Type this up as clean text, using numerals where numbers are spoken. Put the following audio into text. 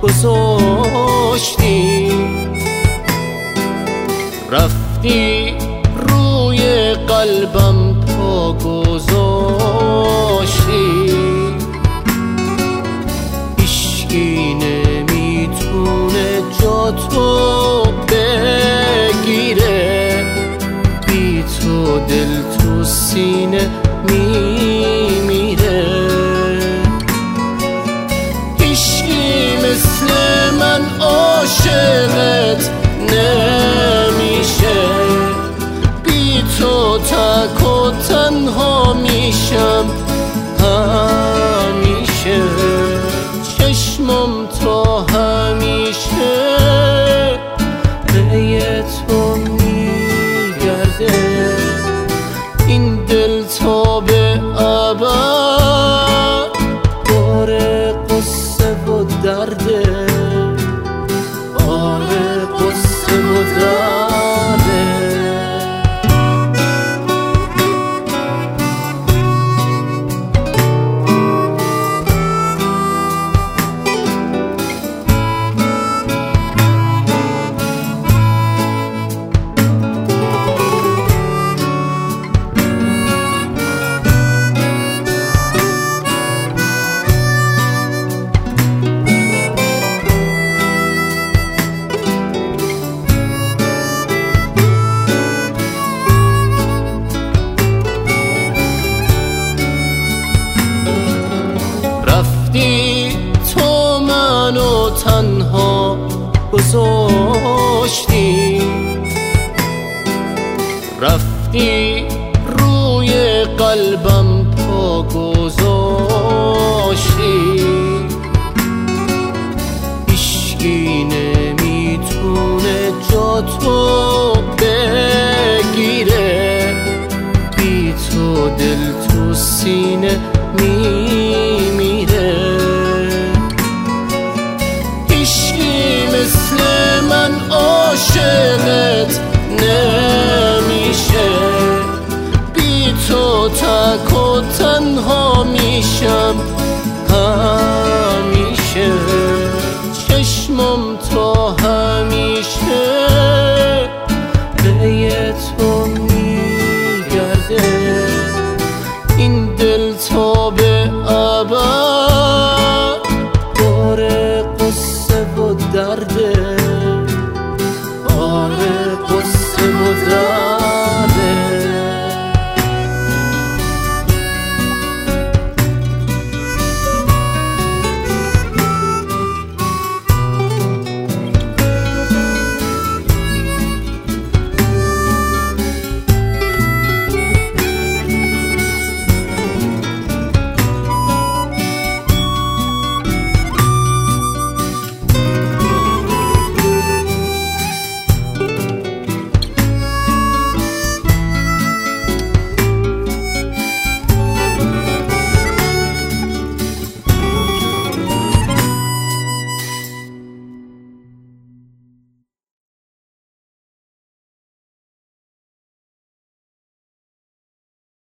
گذاشتی، رفتی روی قلبم پا گذاشتی. هیچکی نمیتونه جا تو بگیره، بی تو دل تو سینه میمیره. هیچکی مثل من عاشقت نمیشه، بی تو تک و تنها میشم همیشه. چشمم تا همیشه پی تو میگرده، این دل تا به ابد بار قصه و درده، بار قصه و درده. تو منو تنها گذاشتی، رفتی روی قلبم پا گذاشتی. هیچکی نمیتونه جا تو بگیره، بی تو دل تو سینه میمیره. هیچکی مثل من عاشقت نمیشه، بی تو تک و تنها میشم همیشه. چشمم تا همیشه